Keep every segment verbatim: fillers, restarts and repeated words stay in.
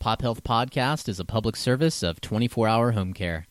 Pop Health Podcast is a public service of twenty-four hour home care.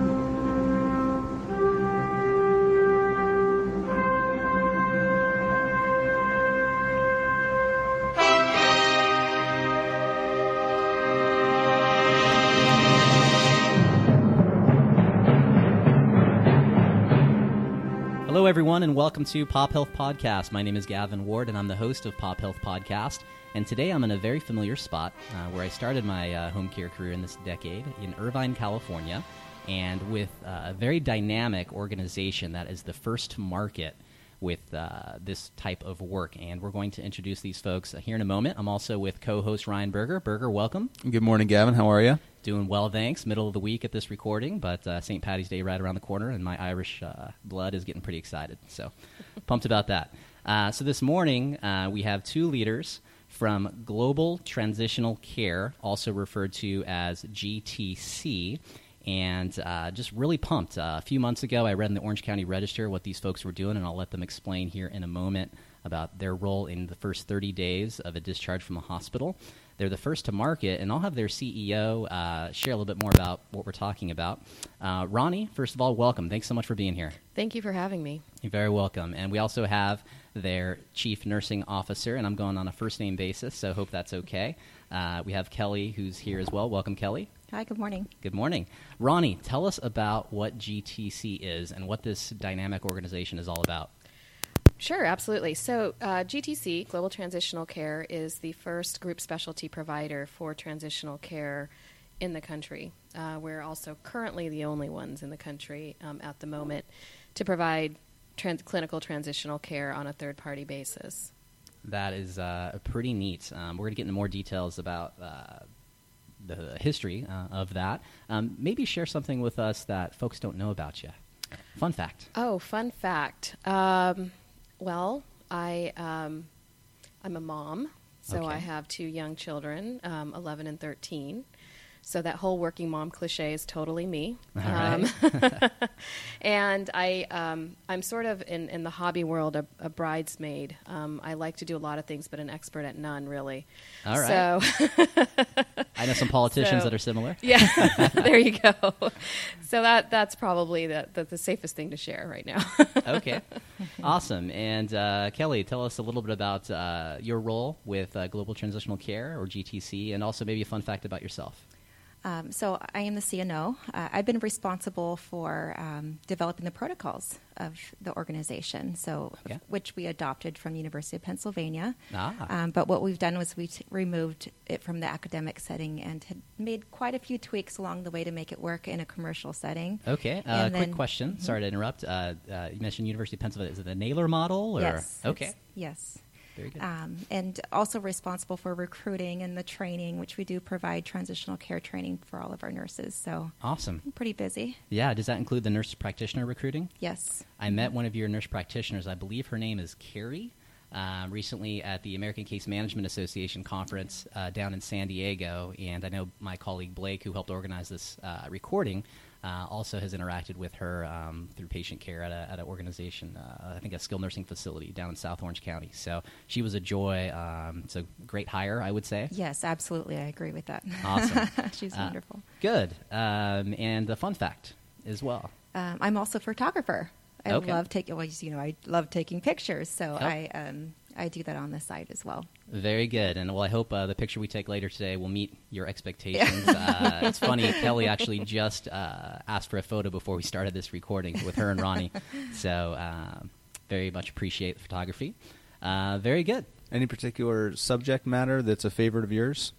Hello, everyone, and welcome to Pop Health Podcast. My name is Gavin Ward, and I'm the host of Pop Health Podcast. And today I'm in a very familiar spot uh, where I started my uh, home care career in this decade in Irvine, California, and with uh, a very dynamic organization that is the first to market with uh, this type of work. And we're going to introduce these folks uh, here in a moment. I'm also with co-host Ryan Berger. Berger, welcome. Good morning, Gavin. How are you? Doing well, thanks. Middle of the week at this recording, but uh, Saint Patty's Day right around the corner, and my Irish uh, blood is getting pretty excited. So pumped about that. Uh, so this morning, uh, we have two leaders from Global Transitional Care, also referred to as G T C, and uh, just really pumped. Uh, a few months ago, I read in the Orange County Register what these folks were doing, and I'll let them explain here in a moment about their role in the first thirty days of a discharge from the hospital. They're the first to market, and I'll have their C E O uh, share a little bit more about what we're talking about. Uh, Ronnie, first of all, welcome. Thanks so much for being here. Thank you for having me. You're very welcome. And we also have their Chief Nursing Officer, and I'm going on a first-name basis, so hope that's okay. Uh, we have Kelly, who's here as well. Welcome, Kelly. Hi, good morning. Good morning. Ronnie, tell us about what G T C is and what this dynamic organization is all about. Sure, absolutely. So uh, G T C, Global Transitional Care, is the first group specialty provider for transitional care in the country. Uh, we're also currently the only ones in the country um, at the moment to provide trans- clinical transitional care on a third-party basis. That is uh, pretty neat. Um, we're going to get into more details about uh, the history uh, of that. Um, maybe share something with us that folks don't know about you. Fun fact. Oh, fun fact. Um, well, I, um, I'm a mom, so Okay. I have two young children, um, eleven and thirteen. So that whole working mom cliche is totally me. All right. Um, and I, um, I'm sort of in, in the hobby world a, a bridesmaid. Um, I like to do a lot of things, but an expert at none, really. All right. So I know some politicians So- that are similar. yeah, there you go. So that that's probably the, the, the safest thing to share right now. Okay. Awesome. And uh, Kelly, tell us a little bit about uh, your role with uh, Global Transitional Care, or G T C, and also maybe a fun fact about yourself. Um, so I am the C N O. Uh, I've been responsible for um, developing the protocols of the organization, so Okay. which we adopted from the University of Pennsylvania. Ah. Um, but what we've done was we t- removed it from the academic setting and had made quite a few tweaks along the way to make it work in a commercial setting. Okay. Uh, And quick then- question. Mhm. Sorry to interrupt. Uh, uh, you mentioned University of Pennsylvania. Is it the Naylor model? Or? Yes. Okay. it's- Yes. Very good. Um, and also responsible for recruiting and the training, which we do provide transitional care training for all of our nurses. So Awesome. I'm pretty busy. Yeah. Does that include the nurse practitioner recruiting? Yes. I met one of your nurse practitioners. I believe her name is Carrie. Uh, recently at the American Case Management Association conference uh, down in San Diego, and I know my colleague Blake, who helped organize this uh, recording, uh, also has interacted with her um, through patient care at a at an organization, uh, I think a skilled nursing facility down in South Orange County. So she was a joy. Um, it's a great hire, I would say. Yes, absolutely. I agree with that. Awesome. She's Uh, wonderful. Good. Um, and the fun fact as well. Um, I'm also a photographer. I Okay. love taking, well, you know, I love taking pictures, so Yep. I um, I do that on the side as well. Very good. And well, I hope uh, the picture we take later today will meet your expectations. uh, it's funny, Kelly actually just uh, asked for a photo before we started this recording with her and Ronnie. So um, very much appreciate the photography. Uh, very good. Any particular subject matter that's a favorite of yours?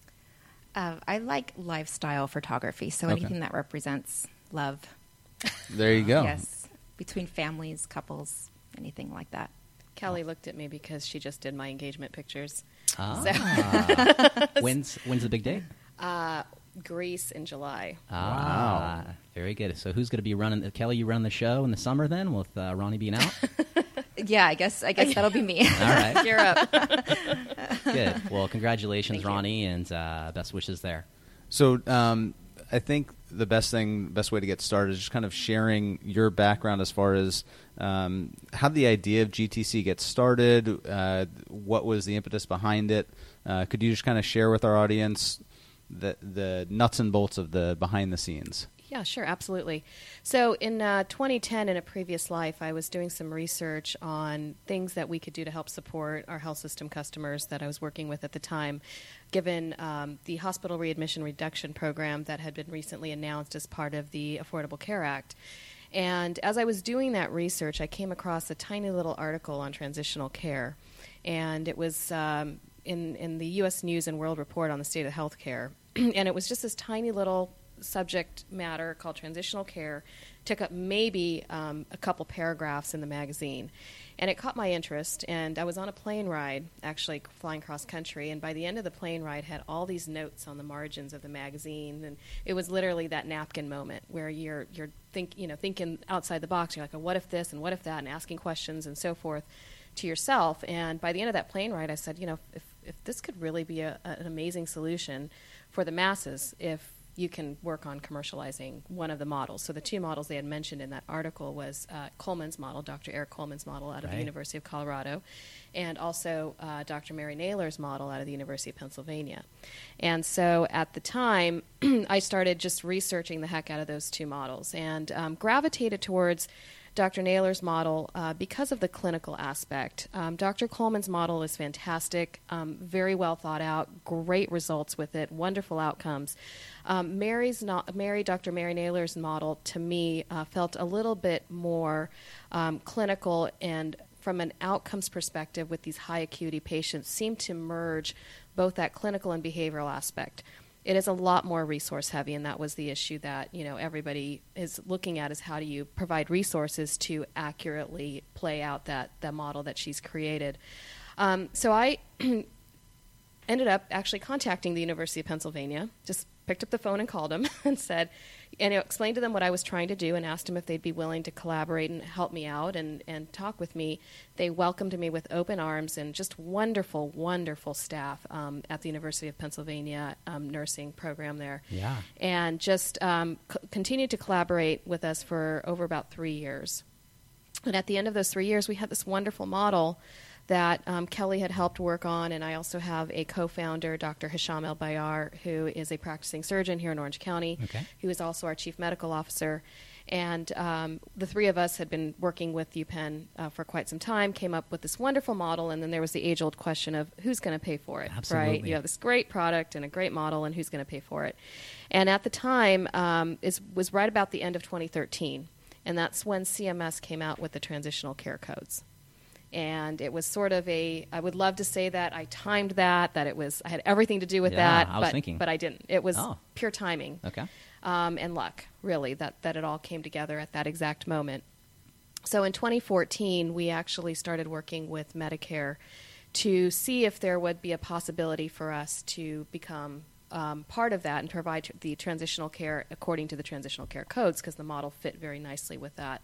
Uh, I like lifestyle photography, so Okay. anything that represents love. There you go. Yes, between families, couples, anything like that. Kelly looked at me because she just did my engagement pictures. Ah. when's, when's the big day? Uh, Greece in July. Ah, very good. So who's going to be running? Kelly, you run the show in the summer then with uh, Ronnie being out? Yeah, I guess I guess that'll be me. All right. You're up. Good. Well, congratulations, Thank you. Ronnie, and uh, best wishes there. So um, I think the best thing, best way to get started is just kind of sharing your background as far as um, how the idea of G T C gets started, uh, what was the impetus behind it. Uh, could you just kind of share with our audience the the nuts and bolts of the behind the scenes. Yeah, sure, absolutely. So in uh, twenty ten, in a previous life, I was doing some research on things that we could do to help support our health system customers that I was working with at the time, given um, the hospital readmission reduction program that had been recently announced as part of the Affordable Care Act. And as I was doing that research, I came across a tiny little article on transitional care. And it was um, in, in the U S News and World Report on the state of healthcare. And it was just this tiny little subject matter called transitional care, took up maybe um, a couple paragraphs in the magazine. And it caught my interest, and I was on a plane ride, actually flying cross country, and by the end of the plane ride had all these notes on the margins of the magazine, and it was literally that napkin moment where you're you're think you know thinking outside the box. You're like, oh, what if this and what if that, and asking questions and so forth to yourself. And by the end of that plane ride, I said, you know, if if this could really be a, an amazing solution for the masses, if you can work on commercializing one of the models. So the two models they had mentioned in that article was uh, Coleman's model, Doctor Eric Coleman's model out of right. the University of Colorado, and also uh, Doctor Mary Naylor's model out of the University of Pennsylvania. And so at the time, I started just researching the heck out of those two models and um, gravitated towards Doctor Naylor's model uh, because of the clinical aspect. Um, Doctor Coleman's model is fantastic, um, very well thought out, great results with it, wonderful outcomes. Um, Mary's not, Mary, Doctor Mary Naylor's model, to me, uh, felt a little bit more um, clinical, and from an outcomes perspective with these high acuity patients, seemed to merge both that clinical and behavioral aspect. It is a lot more resource heavy, and that was the issue that, you know, everybody is looking at, is how do you provide resources to accurately play out that, that model that she's created. Um, so I ended up actually contacting the University of Pennsylvania, just picked up the phone and called them and said, and explained to them what I was trying to do and asked them if they'd be willing to collaborate and help me out and, and talk with me. They welcomed me with open arms and just wonderful, wonderful staff um, at the University of Pennsylvania um, nursing program there. Yeah. And just um, c- continued to collaborate with us for over about three years. And at the end of those three years, we had this wonderful model that um, Kelly had helped work on, and I also have a co-founder, Doctor Hisham El-Bayar, who is a practicing surgeon here in Orange County, okay. who is also our chief medical officer. And um, the three of us had been working with UPenn uh, for quite some time, came up with this wonderful model, and then there was the age-old question of who's going to pay for it, Absolutely. right? You have this great product and a great model, and who's going to pay for it? And at the time, um, is, was right about the end of twenty thirteen, and that's when C M S came out with the transitional care codes. And it was sort of a, I would love to say that I timed that, that it was, I had everything to do with Yeah, that, I was but, thinking. but I didn't. It was Oh. pure timing Okay. um, and luck, really, that, that it all came together at that exact moment. So in twenty fourteen, we actually started working with Medicare to see if there would be a possibility for us to become um, part of that and provide tr- the transitional care according to the transitional care codes, because the model fit very nicely with that.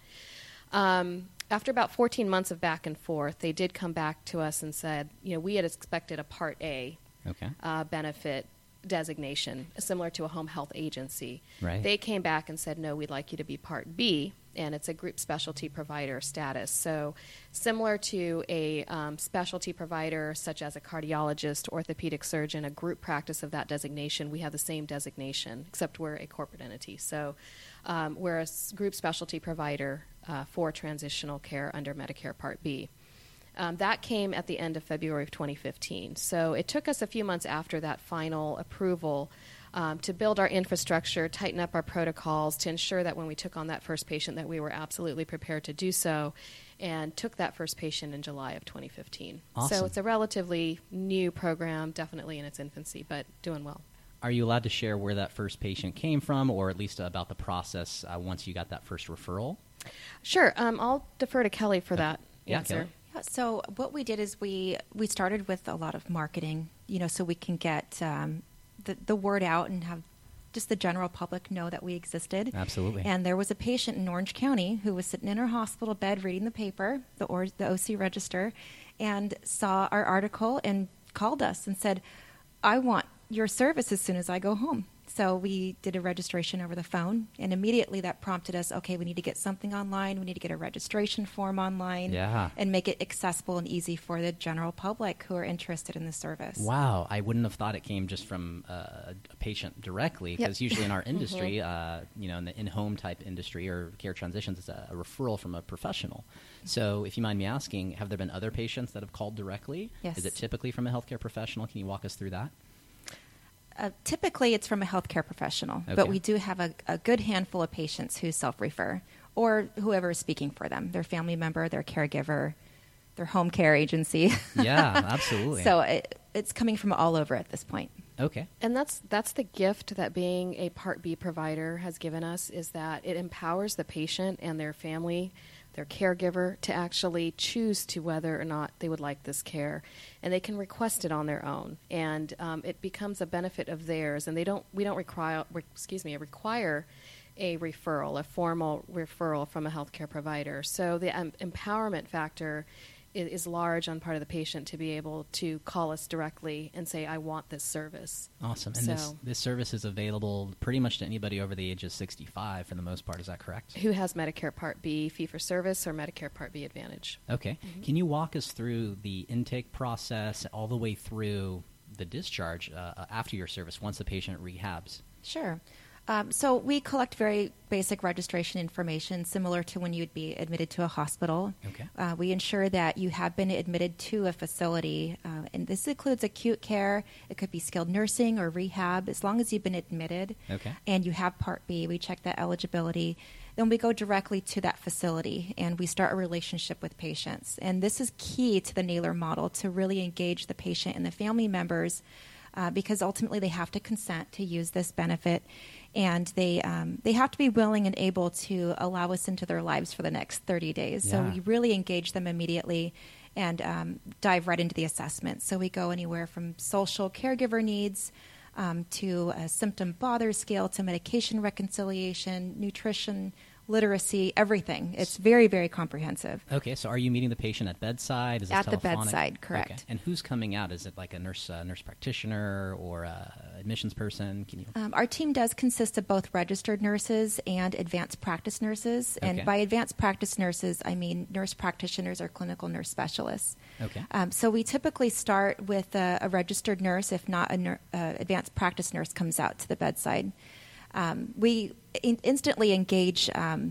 Um, after about fourteen months of back and forth, they did come back to us and said, you know, we had expected a Part A Okay. uh, benefit designation, similar to a home health agency. Right. They came back and said, no, we'd like you to be Part B, and it's a group specialty provider status. So similar to a um, specialty provider such as a cardiologist, orthopedic surgeon, a group practice of that designation, we have the same designation, except we're a corporate entity. So um, we're a s- group specialty provider uh, for transitional care under Medicare Part B. Um, that came at the end of February of twenty fifteen. So it took us a few months after that final approval um, to build our infrastructure, tighten up our protocols, to ensure that when we took on that first patient that we were absolutely prepared to do so, and took that first patient in July of twenty fifteen. Awesome. So it's a relatively new program, definitely in its infancy, but doing well. Are you allowed to share where that first patient came from, or at least about the process uh, once you got that first referral? Sure. Um, I'll defer to Kelly for that Yeah, answer. Kelly. So what we did is we we started with a lot of marketing, you know, so we can get um, the the word out and have just the general public know that we existed. Absolutely. And there was a patient in Orange County who was sitting in her hospital bed reading the paper, the or, the O C Register, and saw our article and called us and said, "I want your service as soon as I go home." So we did a registration over the phone, and immediately that prompted us, okay, we need to get something online. We need to get a registration form online Yeah. and make it accessible and easy for the general public who are interested in the service. Wow, I wouldn't have thought it came just from uh, a patient directly, Yep. because usually in our industry, uh, you know, in the in-home type industry or care transitions, it's a, a referral from a professional. So if you mind me asking, have there been other patients that have called directly? Yes. Is it typically from a healthcare professional? Can you walk us through that? Uh, typically, it's from a healthcare professional, Okay. but we do have a, a good handful of patients who self-refer, or whoever is speaking for them, their family member, their caregiver, their home care agency. Yeah, absolutely. So it, it's coming from all over at this point. Okay. And that's that's the gift that being a Part B provider has given us, is that it empowers the patient and their family, their caregiver, to actually choose to whether or not they would like this care, and they can request it on their own, and um, it becomes a benefit of theirs. And they don't we don't require re- excuse me require a referral, a formal referral from a healthcare provider. So the um, empowerment factor is, is large on part of the patient to be able to call us directly and say, I want this service. Awesome. And this, So- this service is available pretty much to anybody over the age of sixty-five for the most part. Is that correct? Who has Medicare Part B fee-for-service or Medicare Part B Advantage. Okay. Can you walk us through the intake process all the way through the discharge uh, after your service once the patient rehabs? Sure. Um, so we collect very basic registration information, similar to when you'd be admitted to a hospital. Okay. Uh, we ensure that you have been admitted to a facility, uh, and this includes acute care. It could be skilled nursing or rehab, as long as you've been admitted. Okay. And you have Part B. We check that eligibility. Then we go directly to that facility, and we start a relationship with patients. And this is key to the Naylor model, to really engage the patient and the family members, uh, because ultimately they have to consent to use this benefit, and they um, they have to be willing and able to allow us into their lives for the next thirty days. So Yeah. we really engage them immediately and um, dive right into the assessment. So we go anywhere from social caregiver needs um, to a symptom bother scale to medication reconciliation, nutrition, literacy, everything. It's very, very comprehensive. Okay, so are you meeting the patient at bedside? Is this At the telephonic? bedside, correct. Okay. And who's coming out? Is it like a nurse, uh, nurse practitioner, or a admissions person? Can you? Um, our team does consist of both registered nurses and advanced practice nurses. And Okay. by advanced practice nurses, I mean nurse practitioners or clinical nurse specialists. Okay. Um, so we typically start with a, a registered nurse, if not a nur- uh, advanced practice nurse comes out to the bedside. Um, we in- instantly engage um,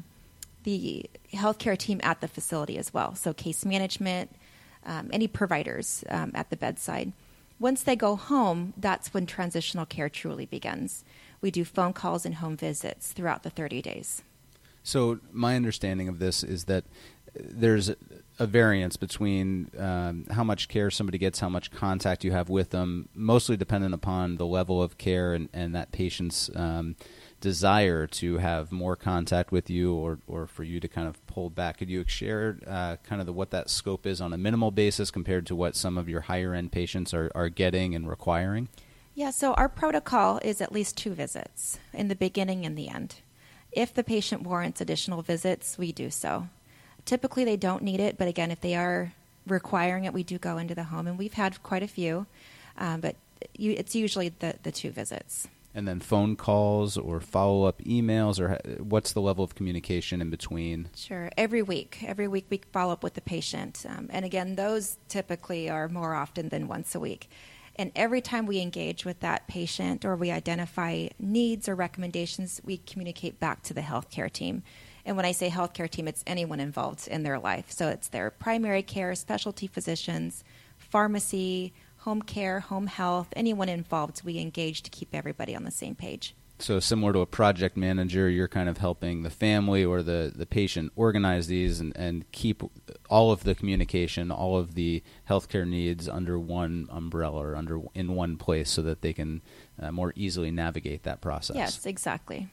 the healthcare team at the facility as well. So case management, um, any providers um, at the bedside. Once they go home, that's when transitional care truly begins. We do phone calls and home visits throughout the thirty days. So my understanding of this is that there's a variance between um, how much care somebody gets, how much contact you have with them, mostly dependent upon the level of care and, and that patient's um, desire to have more contact with you, or, or for you to kind of pull back. Could you share uh, kind of the, what that scope is on a minimal basis compared to what some of your higher-end patients are, are getting and requiring? Yeah, so our protocol is at least two visits in the beginning and the end. If the patient warrants additional visits, we do so. Typically, they don't need it, but again, if they are requiring it, we do go into the home, and we've had quite a few, um, but you, it's usually the, the two visits. And then phone calls or follow-up emails, or ha- what's the level of communication in between? Sure. Every week. Every week we follow up with the patient. Um, and again, those typically are more often than once a week. And every time we engage with that patient or we identify needs or recommendations, we communicate back to the healthcare team. And when I say healthcare team, it's anyone involved in their life. So it's their primary care, specialty physicians, pharmacy, home care, home health, anyone involved, we engage to keep everybody on the same page. So similar to a project manager, you're kind of helping the family or the, the patient organize these and, and keep all of the communication, all of the healthcare needs under one umbrella or under in one place so that they can uh, more easily navigate that process. Yes, exactly.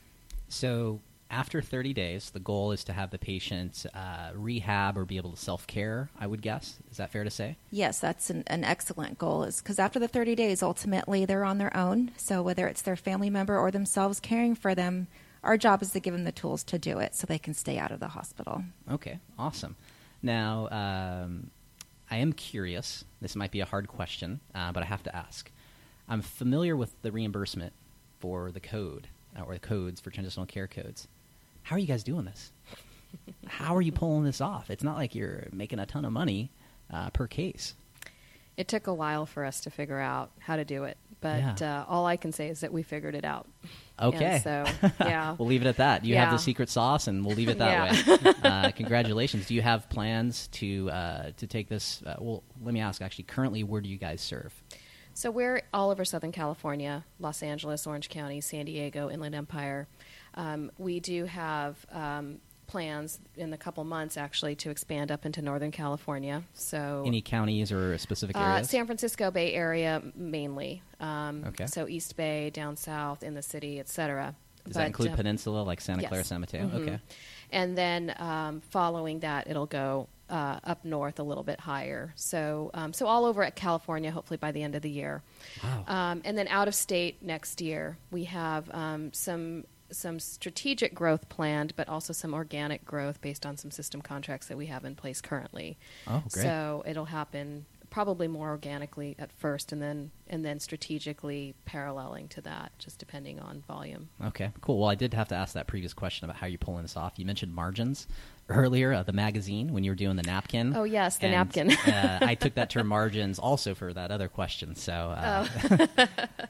So after thirty days, the goal is to have the patient uh, rehab or be able to self-care, I would guess. Is that fair to say? Yes, that's an, an excellent goal, is because after the thirty days, ultimately, they're on their own. So whether it's their family member or themselves caring for them, our job is to give them the tools to do it so they can stay out of the hospital. Okay, awesome. Now, um, I am curious. This might be a hard question, uh, but I have to ask. I'm familiar with the reimbursement for the code uh, or the codes for transitional care codes. How are you guys doing this? How are you pulling this off? It's not like you're making a ton of money uh, per case. It took a while for us to figure out how to do it, but Yeah. uh, all I can say is that we figured it out. Okay. And so, yeah. We'll leave it at that. You Yeah. have the secret sauce, and we'll leave it that Yeah. way. Uh, congratulations. Do you have plans to uh, to take this? Uh, well, let me ask, actually, currently, where do you guys serve? So we're all over Southern California, Los Angeles, Orange County, San Diego, Inland Empire. Um, we do have um, plans in a couple months, actually, to expand up into Northern California. So Any counties or specific uh, areas? San Francisco Bay Area mainly. Um, Okay. So East Bay, down south, in the city, et cetera. Does that include uh, Peninsula, like Santa yes. Clara, San Mateo? Mhm. Okay. And then um, following that, it'll go uh, up north a little bit higher. So, um, so all over at California, hopefully by the end of the year. Wow. Um, and then out of state next year, we have um, some some strategic growth planned, but also some organic growth based on some system contracts that we have in place currently. Oh, great. So it'll happen probably more organically at first, and then and then strategically paralleling to that, just depending on volume. Okay, cool. Well, I did have to ask that previous question about how you're pulling this off. You mentioned margins earlier, uh, the magazine, when you were doing the napkin. Oh, yes, the And, napkin. uh, I took that term margins also for that other question. So, uh, Oh.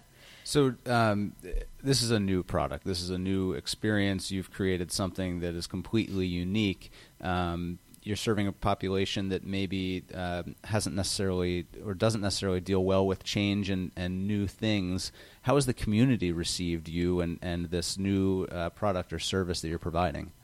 So um, this is a new product. This is a new experience. You've created something that is completely unique. Um, you're serving a population that maybe uh, hasn't necessarily or doesn't necessarily deal well with change and, and new things. How has the community received you and, and this new uh, product or service that you're providing?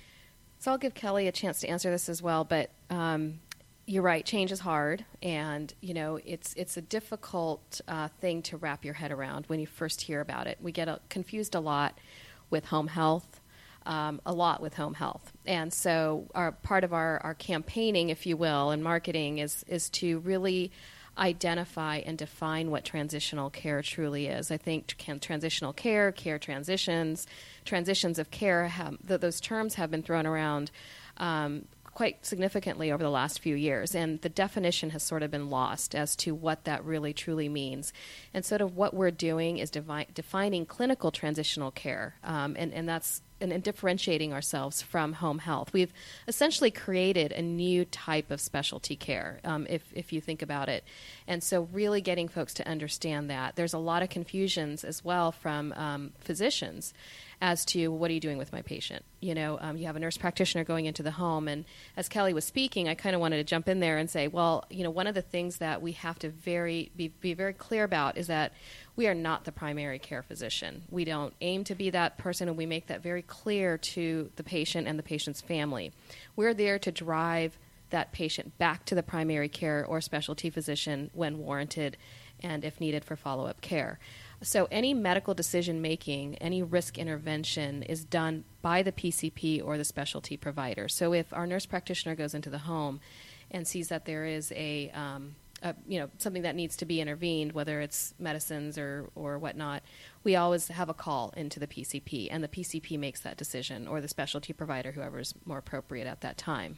So I'll give Kelly a chance to answer this as well, but um, you're right. Change is hard, and you know it's it's a difficult uh, thing to wrap your head around when you first hear about it. We get uh, confused a lot with home health, um, a lot with home health, and so our part of our, our campaigning, if you will, and marketing is is to really identify and define what transitional care truly is. I think can, transitional care, care transitions, transitions of care, have, th- those terms have been thrown around um, quite significantly over the last few years, and the definition has sort of been lost as to what that really truly means. And sort of what we're doing is devi- defining clinical transitional care, um, and, and that's and, and differentiating ourselves from home health. We've essentially created a new type of specialty care, um, if, if you think about it. And so really getting folks to understand that. There's a lot of confusions as well from um, physicians as to what are you doing with my patient. You know, um, you have a nurse practitioner going into the home, and as Kelly was speaking, I kind of wanted to jump in there and say, well, you know, one of the things that we have to very be, be very clear about is that we are not the primary care physician. We don't aim to be that person, and we make that very clear to the patient and the patient's family. We're there to drive that patient back to the primary care or specialty physician when warranted and if needed for follow-up care. So any medical decision making, any risk intervention is done by the P C P or the specialty provider. So if our nurse practitioner goes into the home and sees that there is a, um, a you know, something that needs to be intervened, whether it's medicines or, or whatnot, we always have a call into the P C P, and the P C P makes that decision, or the specialty provider, whoever is more appropriate at that time.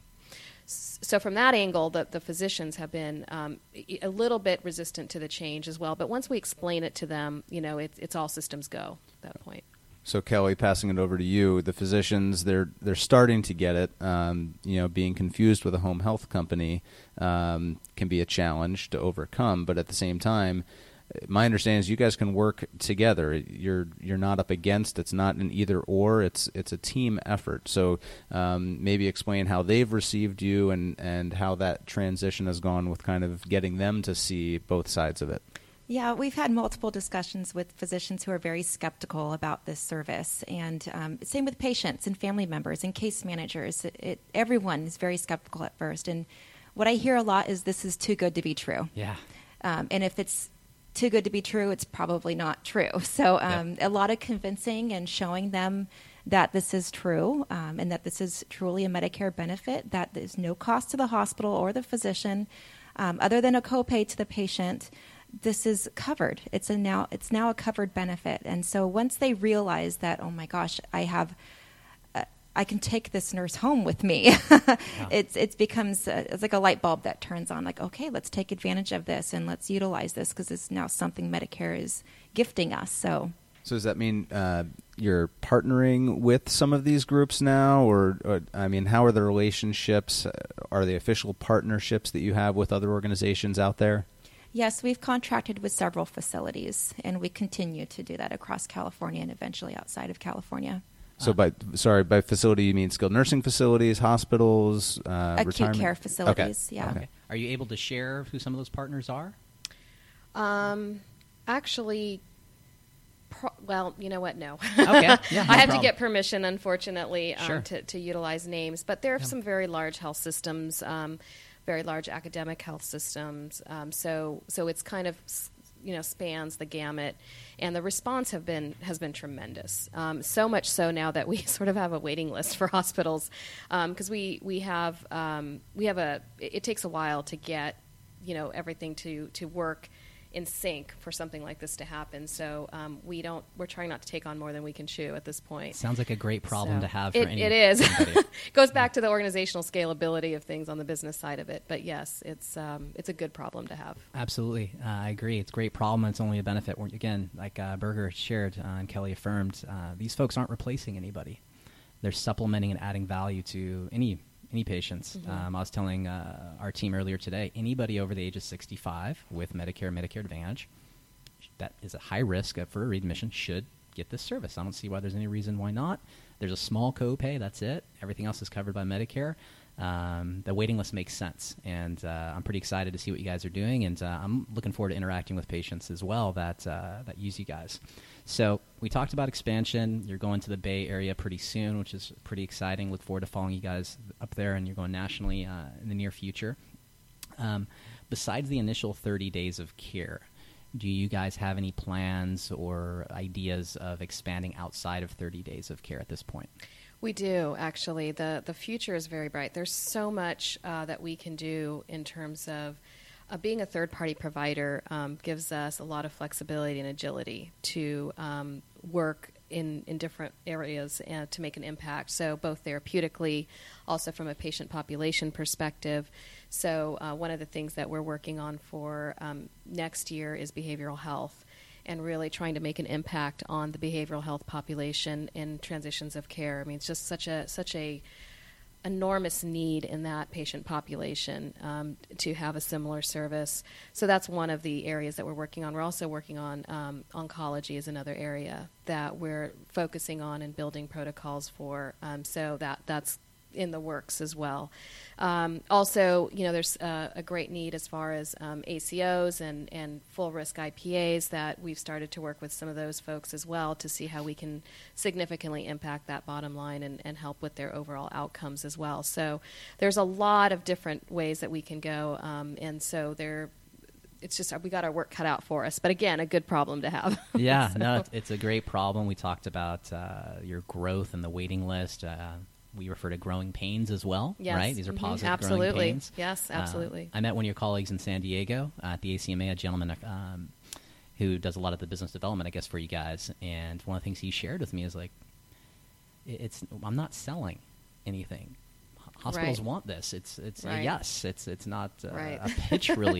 So from that angle, the, the physicians have been um, a little bit resistant to the change as well. But once we explain it to them, you know, it, it's all systems go at that point. So Kelly, passing it over to you, the physicians, they're they're starting to get it. Um, you know, being confused with a home health company um, can be a challenge to overcome. But at the same time, my understanding is you guys can work together. You're you're not up against. It's not an either or. It's it's a team effort. So um, maybe explain how they've received you and, and how that transition has gone with kind of getting them to see both sides of it. Yeah, we've had multiple discussions with physicians who are very skeptical about this service, and um, same with patients and family members and case managers. It, it, everyone is very skeptical at first, and what I hear a lot is this is too good to be true. Yeah. Um, and if it's too good to be true, it's probably not true. So um, Yeah. a lot of convincing and showing them that this is true um, and that this is truly a Medicare benefit, that there's no cost to the hospital or the physician um, other than a copay to the patient. This is covered. It's a now it's now a covered benefit. And so once they realize that, oh my gosh, I have uh, I can take this nurse home with me. yeah. It's it's becomes a, it's like a light bulb that turns on. Like, okay, let's take advantage of this and let's utilize this because it's now something Medicare is gifting us. So So does that mean uh, you're partnering with some of these groups now, or, or I mean, how are the relationships? Are they official partnerships that you have with other organizations out there? Yes, we've contracted with several facilities, and we continue to do that across California and eventually outside of California. So by sorry, by facility you mean skilled nursing facilities, hospitals, uh, acute retirement? care facilities. Okay. Yeah. Okay. Are you able to share who some of those partners are? Um, actually, pro- well, you know what? No. Okay. Yeah, no I have problem. to get permission, unfortunately, um, Sure. to, to utilize names. But there are Yeah. some very large health systems, um, very large academic health systems. Um, so, so it's kind of, you know, spans the gamut, and the response have been has been tremendous. Um, so much so now that we sort of have a waiting list for hospitals, because um, we we have um, we have a. It, it takes a while to get, you know, everything to to work in sync for something like this to happen. So um, we don't. We're trying not to take on more than we can chew at this point. Sounds like a great problem So to have for it, any. it is. anybody. It goes back to the organizational scalability of things on the business side of it. But yes, it's um, it's a good problem to have. Absolutely. Uh, I agree. It's a great problem. And it's only a benefit. We're- Again, like uh, Berger shared uh, and Kelly affirmed, uh, these folks aren't replacing anybody. They're supplementing and adding value to any any patients. Mm-hmm. Um, I was telling uh, our team earlier today, anybody over the age of sixty-five with Medicare, Medicare Advantage, that is a high risk for readmission should get this service. I don't see why there's any reason why not. There's a small copay, that's it. Everything else is covered by Medicare. Um, the waiting list makes sense, and uh, I'm pretty excited to see what you guys are doing, and uh, I'm looking forward to interacting with patients as well that uh, that use you guys. So we talked about expansion. You're going to the Bay Area pretty soon, which is pretty exciting. Look forward to following you guys up there, and you're going nationally uh, in the near future. Um, besides the initial thirty days of care, do you guys have any plans or ideas of expanding outside of thirty days of care at this point? We do, actually. The the future is very bright. There's so much uh, that we can do in terms of uh, being a third-party provider um, gives us a lot of flexibility and agility to um, work in, in different areas uh, to make an impact. So both therapeutically, also from a patient population perspective. So uh, one of the things that we're working on for um, next year is behavioral health, and really trying to make an impact on the behavioral health population in transitions of care. I mean, it's just such a such a enormous need in that patient population um, to have a similar service. So that's one of the areas that we're working on. We're also working on um, oncology is another area that we're focusing on and building protocols for. Um, so that that's in the works as well. Um, also, you know, there's uh, a great need as far as um, A C Os and, and full risk I P As that we've started to work with some of those folks as well to see how we can significantly impact that bottom line and, and help with their overall outcomes as well. So there's a lot of different ways that we can go, um, and so there. It's just we got our work cut out for us, but again, a good problem to have. Yeah, So- no, it's, it's a great problem. We talked about uh, your growth and the waiting list. Uh, we refer to growing pains as well, Yes. right? These are Mhm. positive Absolutely. growing pains. Yes, Uh, absolutely. I met one of your colleagues in San Diego uh, at the A C M A, a gentleman um, who does a lot of the business development, I guess, for you guys. And one of the things he shared with me is like, it- it's I'm not selling anything. Hospitals Right. want this. It's it's a Right. yes. It's it's not uh, Right. a pitch really.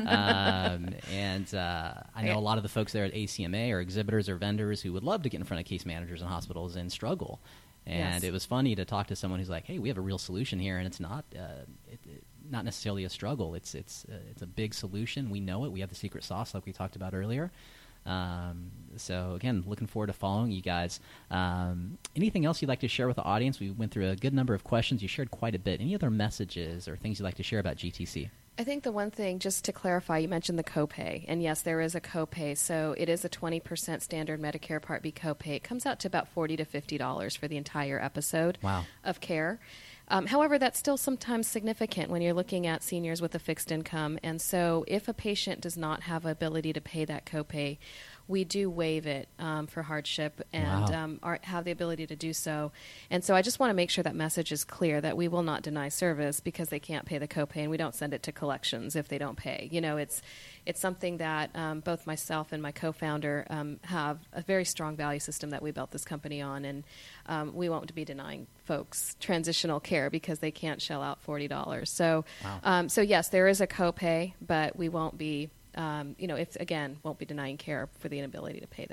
um, and uh, I know Right. a lot of the folks there at A C M A are exhibitors or vendors who would love to get in front of case managers in hospitals and struggle. And Yes. it was funny to talk to someone who's like, "Hey, we have a real solution here, and it's not uh, it, it, not necessarily a struggle. It's it's uh, it's a big solution. We know it. We have the secret sauce, like we talked about earlier." Um, so again, looking forward to following you guys. Um, anything else you'd like to share with the audience? We went through a good number of questions. You shared quite a bit. Any other messages or things you'd like to share about G T C? I think the one thing, just to clarify, you mentioned the copay, and yes, there is a copay. So it is a twenty percent standard Medicare Part B copay. It comes out to about forty to fifty dollars for the entire episode Wow. of care. Um, however, that's still sometimes significant when you're looking at seniors with a fixed income. And so if a patient does not have ability to pay that copay, we do waive it um, for hardship and Wow. um, are, have the ability to do so. And so I just want to make sure that message is clear that we will not deny service because they can't pay the copay, and we don't send it to collections if they don't pay. You know, it's it's something that um, both myself and my co-founder um, have a very strong value system that we built this company on, and um, we won't be denying folks transitional care because they can't shell out forty dollars. So, Wow. um, so yes, there is a copay, but we won't be. Um, you know, if again, won't be denying care for the inability to pay that.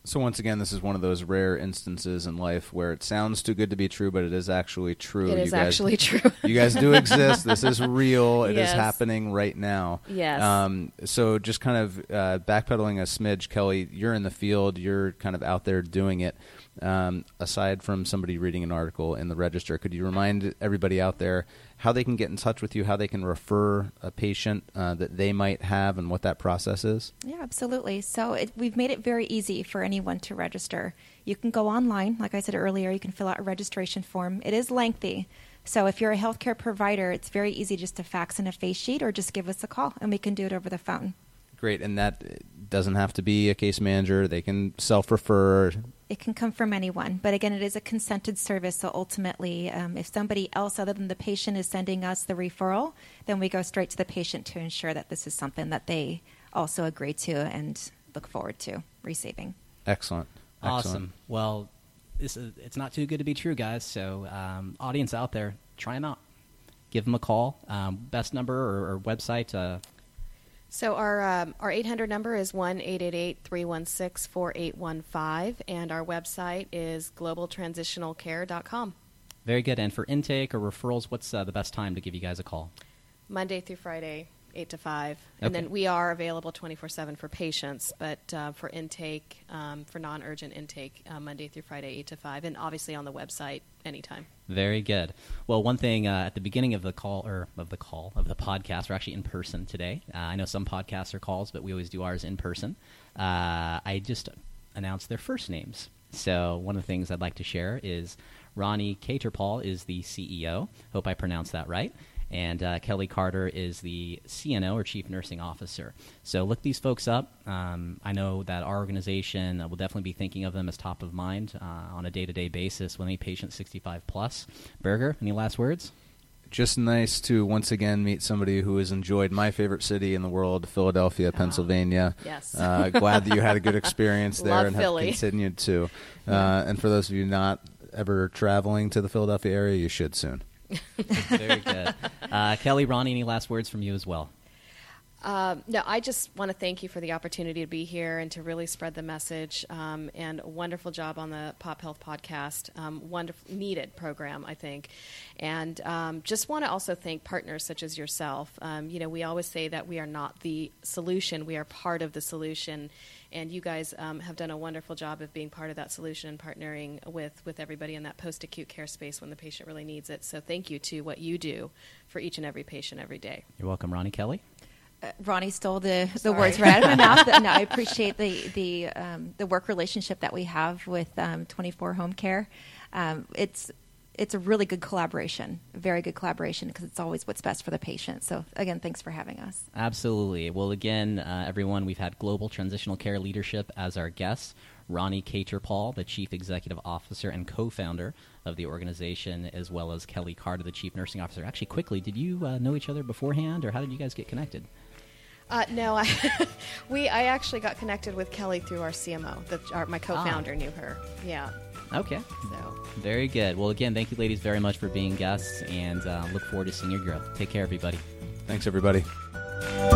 So once again, this is one of those rare instances in life where it sounds too good to be true, but it is actually true. It you is guys, actually true. You guys do exist. This is real. It Yes. is happening right now. Yes. Um, so just kind of uh, backpedaling a smidge, Kelly, you're in the field. You're kind of out there doing it. Um, aside from somebody reading an article in the Register, could you remind everybody out there how they can get in touch with you, how they can refer a patient uh, that they might have, and what that process is? Yeah, absolutely. So it, we've made it very easy for anyone to register. You can go online. Like I said earlier, you can fill out a registration form. It is lengthy. So if you're a healthcare provider, it's very easy just to fax in a face sheet or just give us a call, and we can do it over the phone. Great. And that doesn't have to be a case manager. They can self-refer. It can come from anyone. But again, it is a consented service. So ultimately, um, if somebody else other than the patient is sending us the referral, then we go straight to the patient to ensure that this is something that they also agree to and look forward to receiving. Excellent. Excellent. Awesome. Well, this is, it's not too good to be true, guys. So um, audience out there, try them out. Give them a call. Um, best number or, or website? Uh, So our um, our eight hundred number is one eight eight eight, three one six, four eight one five, and our website is global transitional care dot com. very good. And for intake or referrals, what's uh, the best time to give you guys a call? Monday through Friday, eight to five. And Okay. then we are available twenty-four seven for patients, but uh, for intake, um, for non-urgent intake, uh, Monday through Friday, eight to five, and obviously on the website anytime. Very good. Well, one thing uh, at the beginning of the call, or of the call, of the podcast, we're actually in person today. Uh, I know some podcasts are calls, but we always do ours in person. Uh, I just announced their first names. So one of the things I'd like to share is Ronnie Caterpaul is the C E O. Hope I pronounced that right. And uh, Kelly Carter is the C N O, or Chief Nursing Officer. So look these folks up. Um, I know that our organization will definitely be thinking of them as top of mind uh, on a day-to-day basis with any patient sixty-five plus. Berger, any last words? Just nice to once again meet somebody who has enjoyed my favorite city in the world, Philadelphia, Pennsylvania. Yes. Uh, glad that you had a good experience there Love and Philly. have continued to. Uh, and for those of you not ever traveling to the Philadelphia area, you should soon. Very good. Uh, Kelly, Ronnie, any last words from you as well? Um, no, I just want to thank you for the opportunity to be here and to really spread the message. Um, and a wonderful job on the Pop Health podcast. Um, wonderful, needed program, I think. And um, just want to also thank partners such as yourself. Um, you know, we always say that we are not the solution; we are part of the solution. And you guys um, have done a wonderful job of being part of that solution and partnering with, with everybody in that post-acute care space when the patient really needs it. So thank you to what you do for each and every patient every day. You're welcome, Ronnie. Kelly? Uh, Ronnie stole the, the Sorry. words right out of my mouth. No, I appreciate the the um, the work relationship that we have with um, twenty-four Home Care. Um, it's it's a really good collaboration, very good collaboration, because it's always what's best for the patient. So again, thanks for having us. Absolutely. Well, again, uh, everyone, we've had Global Transitional Care Leadership as our guest. Ronnie Caterpaul, the Chief Executive Officer and co-founder of the organization, as well as Kelly Carter, the Chief Nursing Officer. Actually, quickly, did you uh, know each other beforehand, or how did you guys get connected? Uh, no, I, we I actually got connected with Kelly through our C M O. The, our, my co-founder knew her. Yeah. Okay. So Very good. Well, again, thank you, ladies, very much for being guests, and uh, look forward to seeing your growth. Take care, everybody. Thanks, everybody.